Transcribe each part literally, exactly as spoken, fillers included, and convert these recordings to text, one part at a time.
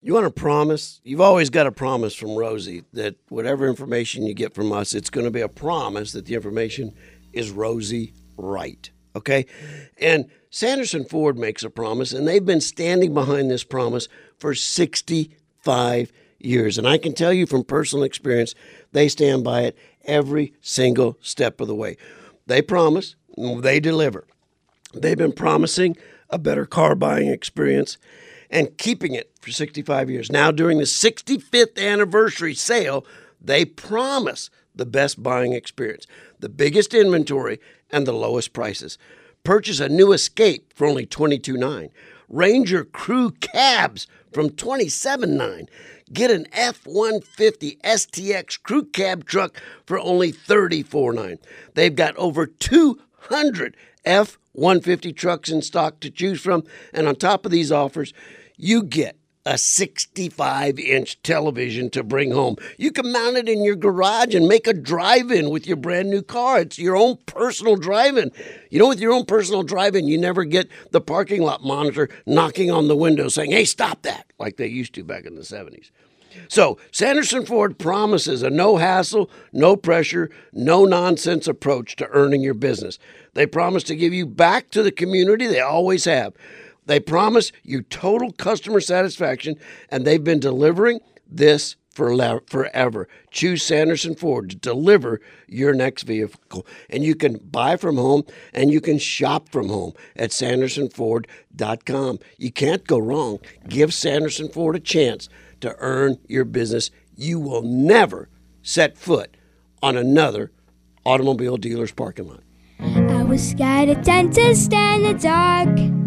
You want a promise? You've always got a promise from Rosie that whatever information you get from us, it's going to be a promise that the information is Rosie right. Okay? And Sanderson Ford makes a promise, and they've been standing behind this promise for sixty-five years. And I can tell you from personal experience, they stand by it every single step of the way. They promise, they deliver. They've been promising a better car buying experience and keeping it for sixty-five years. Now, during the sixty-fifth anniversary sale, they promise the best buying experience, the biggest inventory, and the lowest prices. Purchase a new Escape for only twenty-two thousand nine hundred dollars. Ranger Crew Cabs from twenty-seven thousand nine hundred dollars. Get an F one fifty S T X Crew Cab truck for only thirty-four thousand nine hundred dollars. They've got over two hundred F one fifty trucks in stock to choose from, and on top of these offers, you get a sixty-five inch television to bring home. You can mount it in your garage and make a drive-in with your brand new car. It's your own personal drive-in. You know, with your own personal drive-in, you never get the parking lot monitor knocking on the window saying, hey, stop that, like they used to back in the seventies. So Sanderson Ford promises a no-hassle, no pressure, no-nonsense approach to earning your business. They promise to give you back to the community they always have. They promise you total customer satisfaction, and they've been delivering this for le- forever. Choose Sanderson Ford to deliver your next vehicle. And you can buy from home, and you can shop from home at sanderson ford dot com. You can't go wrong. Give Sanderson Ford a chance to earn your business. You will never set foot on another automobile dealer's parking lot. I was scared of dentists in the dark.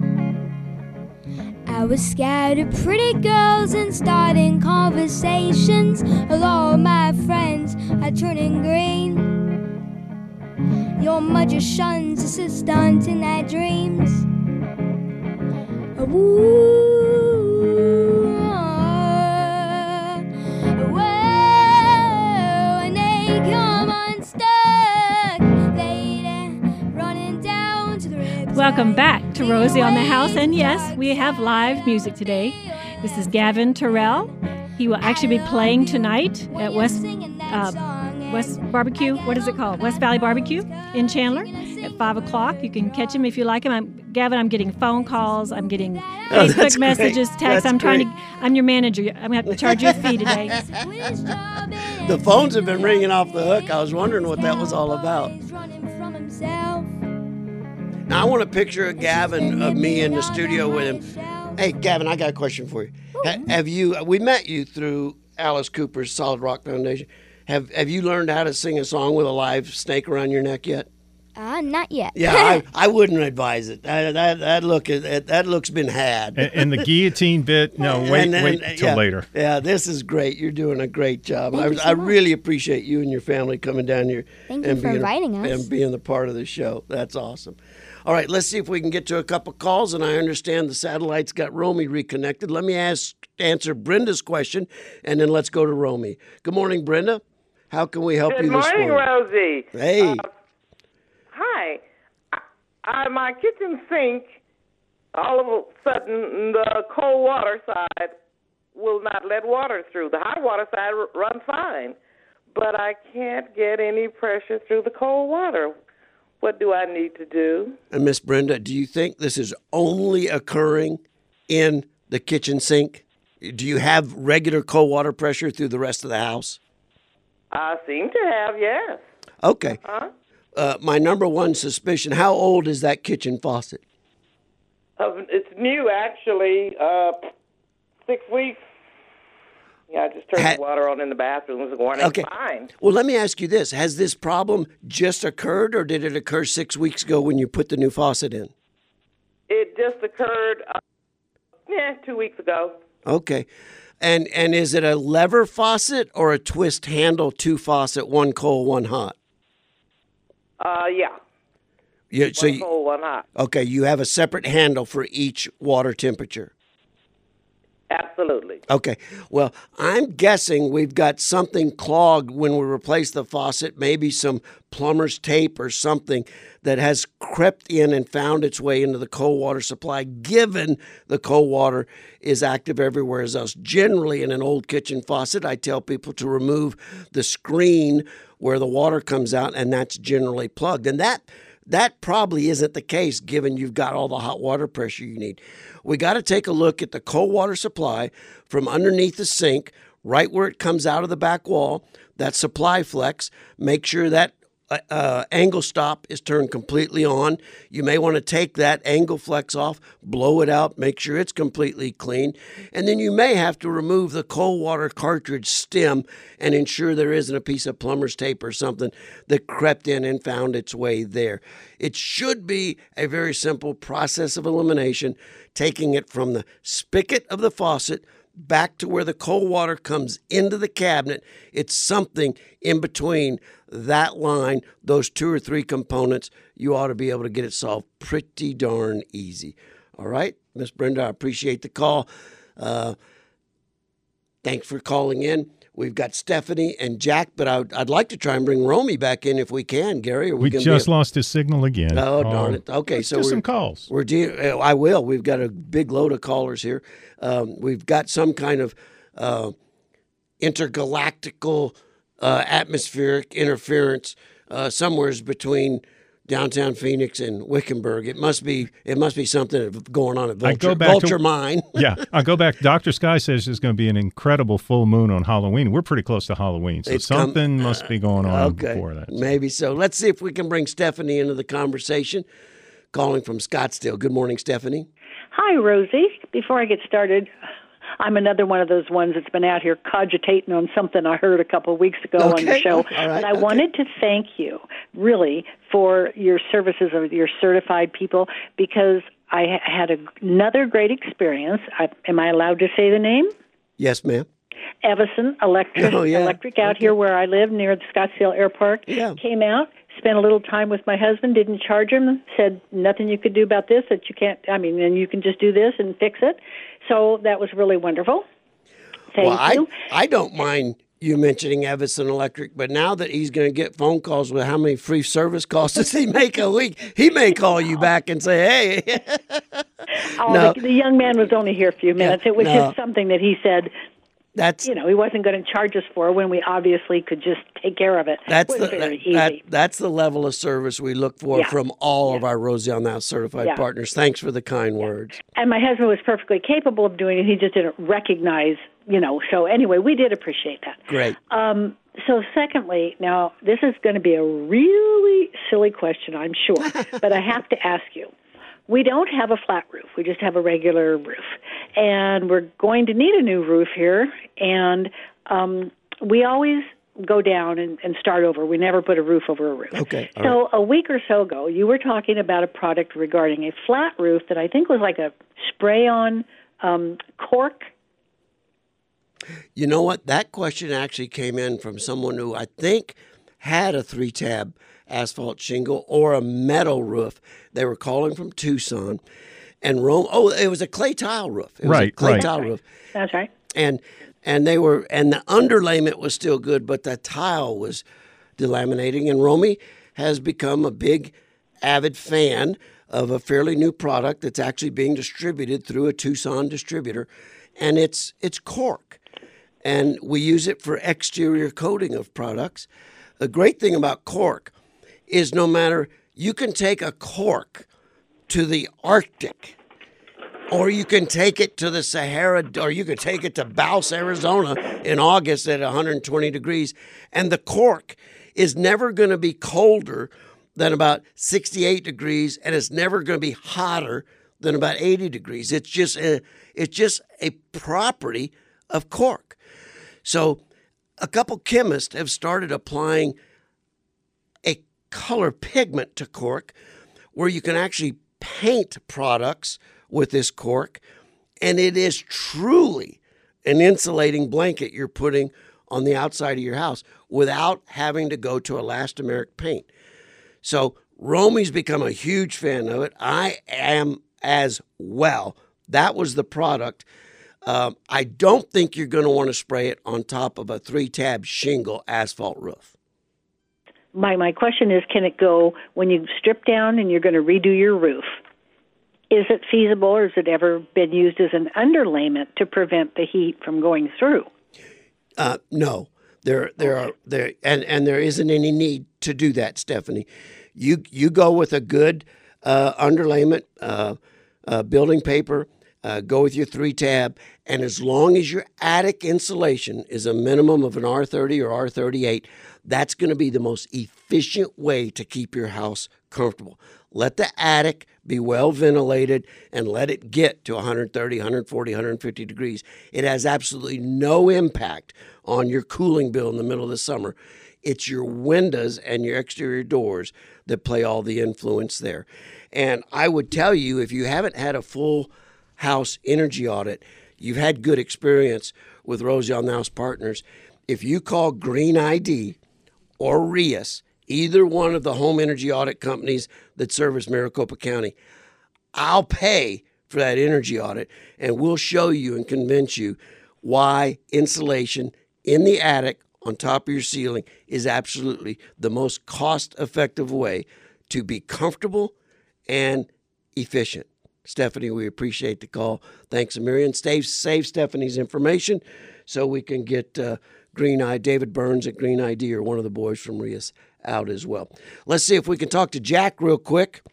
I was scared of pretty girls and starting conversations. All my friends are turning green. Your magician's assistant in their dreams. Ooh, whoa, and they come unstuck, lady, running down to the ribs. Welcome back to Rosie on the House, and yes, we have live music today. This is Gavin Terrell. He will actually be playing tonight at West uh, West Barbecue. What is it called? West Valley Barbecue in Chandler at five o'clock. You can catch him if you like him. I'm, Gavin, I'm getting phone calls. I'm getting Oh, Facebook that's messages, great. texts. That's I'm trying great. to. I'm your manager. I'm gonna have to charge you a fee today. The phones have been ringing off the hook. I was wondering what that was all about. Now, I want a picture of Gavin, of me in the studio with him. Hey, Gavin, I got a question for you. Ha- have you, we met you through Alice Cooper's Solid Rock Foundation. Have Have you learned how to sing a song with a live snake around your neck yet? Uh, not yet. Yeah, I, I wouldn't advise it. That that, that look that, that look's been had. And, and the guillotine bit, no, wait, And then- wait till yeah, later. Yeah, this is great. You're doing a great job. Thank I, you so I much. really appreciate you and your family coming down here Thank you and for being inviting a, us. and being the part of the show. That's awesome. All right, let's see if we can get to a couple calls. And I understand the satellite's got Romy reconnected. Let me ask answer Brenda's question, and then let's go to Romy. Good morning, Brenda. How can we help Good you this morning, morning? Rosie. Hey. Uh, hi. I, I, my kitchen sink, all of a sudden, the cold water side will not let water through. The hot water side r- runs fine, but I can't get any pressure through the cold water. What do I need to do? And Miss Brenda, do you think this is only occurring in the kitchen sink? Do you have regular cold water pressure through the rest of the house? I seem to have, yes. Okay. Huh? Uh, my number one suspicion, how old is that kitchen faucet? Uh, it's new, actually. Uh, six weeks. Yeah, I just turned Ha- the water on in the bathroom this morning. Okay. Fine. Well, let me ask you this. Has this problem just occurred, or did it occur six weeks ago when you put the new faucet in? It just occurred, uh, yeah, two weeks ago. Okay. And and is it a lever faucet or a twist handle two faucet, one cold, one hot? Uh, yeah. You, so One you, cold, one hot. okay, you have a separate handle for each water temperature. Absolutely. Okay. Well, I'm guessing we've got something clogged when we replace the faucet, maybe some plumber's tape or something that has crept in and found its way into the cold water supply, given the cold water is active everywhere else. Generally, in an old kitchen faucet, I tell people to remove the screen where the water comes out, and that's generally plugged. And that That probably isn't the case, given you've got all the hot water pressure you need. We got to take a look at the cold water supply from underneath the sink, right where it comes out of the back wall, that supply flex. Make sure that uh, uh, angle stop is turned completely on. You may want to take that angle flex off, blow it out, make sure it's completely clean. And then you may have to remove the cold water cartridge stem and ensure there isn't a piece of plumber's tape or something that crept in and found its way there. It should be a very simple process of elimination, taking it from the spigot of the faucet back to where the cold water comes into the cabinet. It's something in between that line, those two or three components. You ought to be able to get it solved pretty darn easy. All right, Miss Brenda, I appreciate the call. Uh, thanks for calling in. We've got Stephanie and Jack, but I, I'd like to try and bring Romy back in if we can, Gary. Are we We gonna just be a- lost his signal again. Oh, darn it. Okay, let's so do we're, some calls. We're de- uh, I will. We've got a big load of callers here. Um, we've got some kind of uh, intergalactical uh, atmospheric interference uh, somewhere between downtown Phoenix and Wickenburg. It must be. It must be something going on at I Vulture, go back to- Vulture Mine. Yeah, I'll go back. Doctor Sky says there's going to be an incredible full moon on Halloween. We're pretty close to Halloween, so It's come- something must be going on Okay, before that. maybe so. Let's see if we can bring Stephanie into the conversation. Calling from Scottsdale. Good morning, Stephanie. Hi, Rosie. Before I get started, I'm another one of those ones that's been out here cogitating on something I heard a couple of weeks ago on Okay. the show. All right. And I Okay. wanted to thank you, really, for your services of your certified people, because I ha- had a, another great experience. I, am I allowed to say the name? Yes, ma'am. Evison Electric, Oh, yeah. Electric out Okay. here where I live near the Scottsdale Air Park. Yeah. Came out, spent a little time with my husband, didn't charge him, said nothing you could do about this, that you can't, I mean, and you can just do this and fix it. So that was really wonderful. Thank well, you. I, I don't mind you mentioning Evison Electric, but now that he's going to get phone calls with how many free service calls does he make a week, he may call you back and say, hey. oh, no. the, the young man was only here a few minutes. It was no. just something that he said, That's you know, he wasn't going to charge us for when we obviously could just take care of it. that's it the was very that, easy. that- that's the level of service we look for Yeah. from all of our Rosie on the House certified Yeah. partners. Thanks for the kind words. And my husband was perfectly capable of doing it. He just didn't recognize, you know. So anyway, we did appreciate that. Great. Um, so secondly, now this is going to be a really silly question, I'm sure, but I have to ask you. We don't have a flat roof. We just have a regular roof. And we're going to need a new roof here. And um, we always go down and, and start over. We never put a roof over a roof. Okay. All So a week or so ago, you were talking about a product regarding a flat roof that I think was like a spray-on um, cork. You know what? That question actually came in from someone who I think had a three-tab asphalt shingle or a metal roof. They were calling from Tucson. And Rome, oh, it was a clay tile roof. It was a Right, clay right. tile That's right. roof. That's right. And and they were and the underlayment was still good, but the tile was delaminating. And Romy has become a big, avid fan of a fairly new product that's actually being distributed through a Tucson distributor, and it's it's cork, and we use it for exterior coating of products. The great thing about cork is no matter you can take a cork to the Arctic, or you can take it to the Sahara, or you can take it to Baus, Arizona in August at one hundred twenty degrees, and the cork is never going to be colder than about sixty-eight degrees, and it's never going to be hotter than about eighty degrees. It's just a, it's just a property of cork. So a couple chemists have started applying a color pigment to cork where you can actually paint products with this cork, and it is truly an insulating blanket you're putting on the outside of your house without having to go to elastomeric paint. So Romy's become a huge fan of it. I am as well. That was the product Um, I don't think you're going to want to spray it on top of a three-tab shingle asphalt roof. My my question is, can it go when you strip down and you're going to redo your roof? Is it feasible, or has it ever been used as an underlayment to prevent the heat from going through? Uh, no, there there are there and, and there isn't any need to do that, Stephanie. You you go with a good uh, underlayment, uh, uh, building paper. Uh, go with your three tab, and as long as your attic insulation is a minimum of an R thirty or R thirty-eight, that's going to be the most efficient way to keep your house comfortable. Let the attic be well ventilated and let it get to one thirty, one forty, one fifty degrees. It has absolutely no impact on your cooling bill in the middle of the summer. It's your windows and your exterior doors that play all the influence there. And I would tell you, if you haven't had a full house energy audit, you've had good experience with Rosie on the House Partners. If you call Green I D or R I A S, either one of the home energy audit companies that service Maricopa County, I'll pay for that energy audit, and we'll show you and convince you why insulation in the attic on top of your ceiling is absolutely the most cost-effective way to be comfortable and efficient. Stephanie, we appreciate the call. Thanks a million. Save, save Stephanie's information so we can get uh, Green Eye, David Burns at Green I D, or one of the boys from R I A S out as well. Let's see if we can talk to Jack real quick.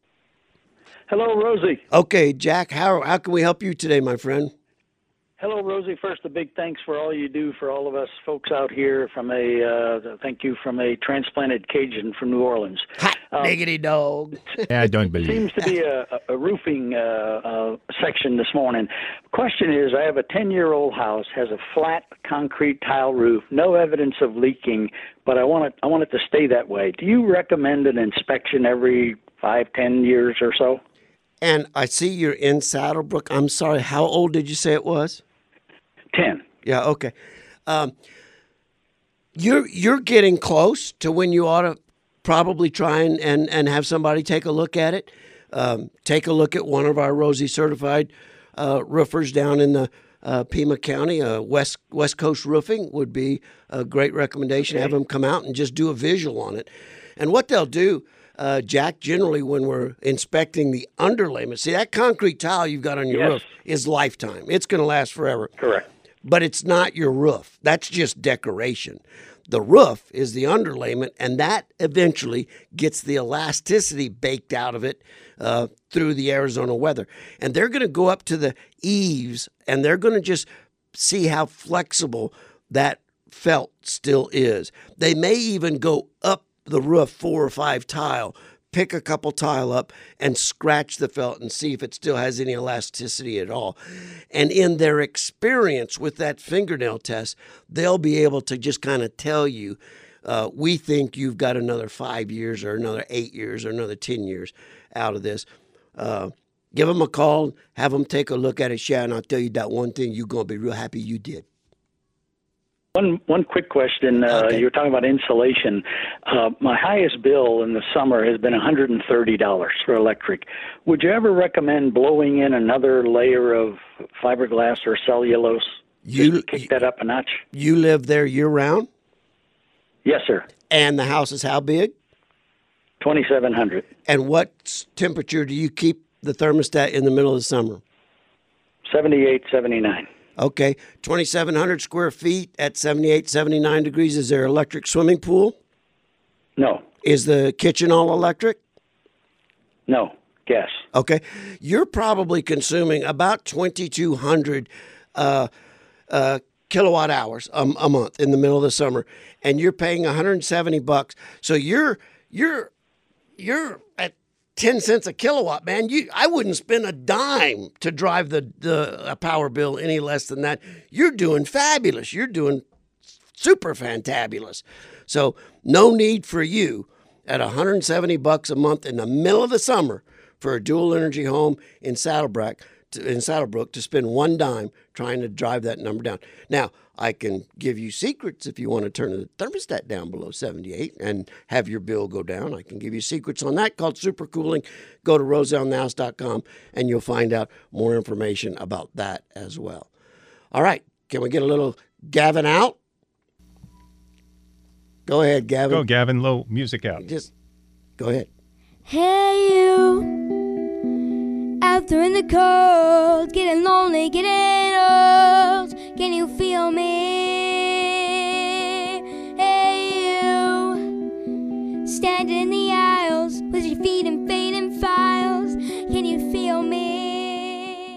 Hello, Rosie. Okay, Jack, how, how can we help you today, my friend? Hello, Rosie. First, a big thanks for all you do for all of us folks out here. From a uh, thank you from a transplanted Cajun from New Orleans. Hot um, diggity dog. Yeah, I don't believe Seems to be a, a roofing uh, uh, section this morning. Question is, I have a ten-year-old house, has a flat concrete tile roof, no evidence of leaking, but I want it I want it to stay that way. Do you recommend an inspection every five, ten years or so? And I see you're in Saddlebrook. I'm sorry, how old did you say it was? Ten. Yeah, okay. Um, you're you're getting close to when you ought to probably try and, and, and have somebody take a look at it. Um, take a look at one of our Rosie certified uh, roofers down in the uh, Pima County. Uh, West West Coast Roofing would be a great recommendation. Okay. Have them come out and just do a visual on it. And what they'll do, uh, Jack, generally when we're inspecting the underlayment, see that concrete tile you've got on your Yes. roof is lifetime. It's going to last forever. Correct. But it's not your roof. That's just decoration. The roof is the underlayment, and that eventually gets the elasticity baked out of it uh, through the Arizona weather. And they're going to go up to the eaves, and they're going to just see how flexible that felt still is. They may even go up the roof four or five tile, pick a couple tile up and scratch the felt and see if it still has any elasticity at all. And in their experience with that fingernail test, they'll be able to just kind of tell you, uh, we think you've got another five years or another eight years or another ten years out of this. Uh, give them a call, have them take a look at it, share, and I'll tell you that one thing, you're going to be real happy you did. One one quick question. Uh, Okay. You were talking about insulation. Uh, my highest bill in the summer has been one hundred thirty dollars for electric. Would you ever recommend blowing in another layer of fiberglass or cellulose You- to kick that up a notch? You live there year-round, Yes, sir. and the house is how big? twenty-seven hundred. And what s- temperature do you keep the thermostat in the middle of the summer? seventy-eight, seventy-nine. Okay, twenty-seven hundred square feet at seventy-eight, seventy-nine degrees. Is there electric swimming pool? No, Is the kitchen all electric? no, gas. Okay, you're probably consuming about twenty-two hundred uh, uh, kilowatt hours a, a month in the middle of the summer, and you're paying one hundred seventy bucks. So you're you're you're at ten cents a kilowatt, man. You I wouldn't spend a dime to drive the the a power bill any less than that. You're doing fabulous. You're doing super fantabulous. So no need for you at one hundred seventy bucks a month in the middle of the summer for a dual energy home in Saddlebrook to, in Saddlebrook to spend one dime trying to drive that number down. Now, I can give you secrets if you want to turn the thermostat down below seventy-eight and have your bill go down. I can give you secrets on that called supercooling. Go to rosie on the house dot com and you'll find out more information about that as well. All right. Can we get a little Gavin out? Go ahead, Gavin. Go, Gavin. Low music out. Just go ahead. Hey, you, out there in the cold, getting lonely, getting old. Can you feel me? Hey, you, standing in the aisles with your feet and face